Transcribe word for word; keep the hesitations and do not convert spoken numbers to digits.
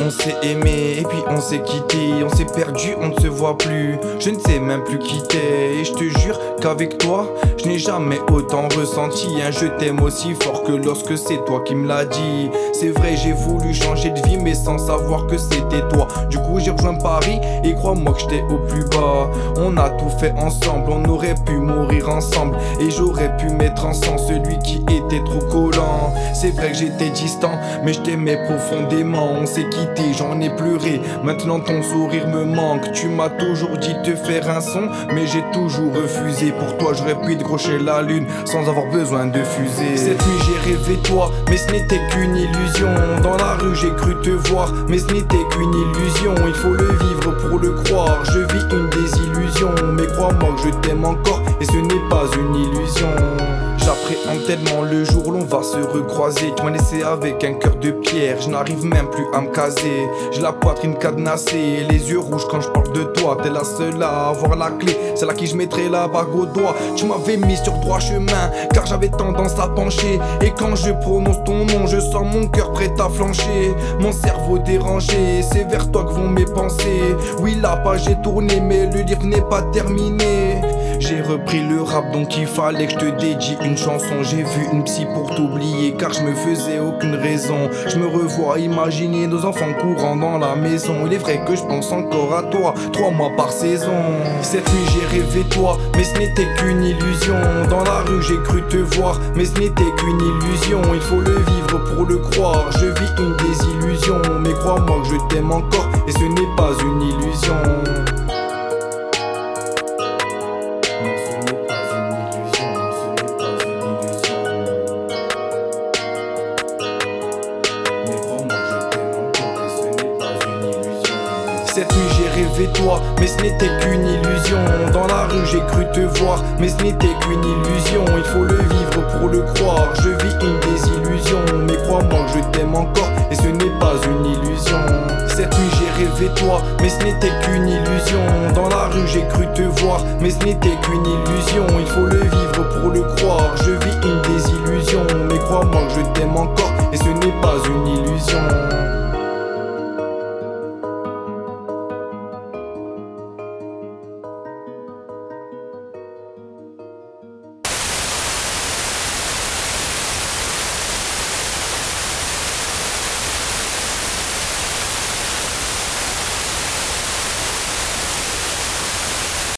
On s'est aimé et puis on s'est quitté. On s'est perdu, on ne se voit plus. Je ne sais même plus qui t'es. Et je te jure qu'avec toi, je n'ai jamais autant ressenti un je t'aime aussi fort que lorsque c'est toi qui me l'as dit. C'est vrai, j'ai voulu changer de vie mais sans savoir que c'était toi. Du coup j'ai rejoint Paris et crois-moi que j'étais au plus bas. On a tout fait ensemble, on aurait pu mourir ensemble. Et j'aurais pu mettre en sang celui qui était trop collant. C'est vrai que j'étais distant mais je t'aimais profondément. On s'est quitté, j'en ai pleuré. Maintenant ton sourire me manque. Tu m'as toujours dit de te faire un son mais j'ai toujours refusé. Pour toi j'aurais pu décrocher la lune sans avoir besoin de fusée. Cette nuit j'ai rêvé toi mais ce n'était qu'une illusion. Dans la rue j'ai cru te voir mais ce n'était qu'une illusion. Il faut le vivre pour le croire. Je vis une désillusion mais crois-moi que je t'aime encore et ce n'est pas une illusion. J'appréhende tellement le jour où l'on va se recroiser. Tu m'as laissé avec un cœur de pierre. Je n'arrive même plus à me caser. J'ai la poitrine cadenassée, les yeux rouges quand je parle de toi. T'es la seule à avoir la clé, celle à qui je mettrai la bague au doigt. Tu m'avais mis sur droit chemin car j'avais tendance à pencher. Et quand je prononce ton nom, je sens mon cœur prêt à flancher. Mon cerveau dérangé, c'est vers toi que vont mes pensées. Oui, la page est tournée mais le livre n'est pas terminé. J'ai repris le rap donc il fallait que je te dédie une chanson. J'ai vu une psy pour t'oublier car je me faisais aucune raison. Je me revois imaginer nos enfants courant dans la maison. Il est vrai que je pense encore à toi, trois mois par saison. Cette nuit j'ai rêvé toi mais ce n'était qu'une illusion. Dans la rue j'ai cru te voir mais ce n'était qu'une illusion. Il faut le vivre pour le croire. Je vis une désillusion mais crois-moi que je t'aime encore et ce n'est pas une illusion. Cette nuit j'ai rêvé toi mais ce n'était qu'une illusion. Dans la rue j'ai cru te voir mais ce n'était qu'une illusion. Il faut le vivre pour le croire. Je vis une désillusion mais crois-moi que je t'aime encore et ce n'est pas une illusion. Cette nuit j'ai rêvé toi mais ce n'était qu'une illusion. Dans la rue j'ai cru te voir mais ce n'était qu'une illusion. Il faut le vivre pour le croire. Je vis une désillusion mais crois-moi que je t'aime encore et ce n'est pas une illusion.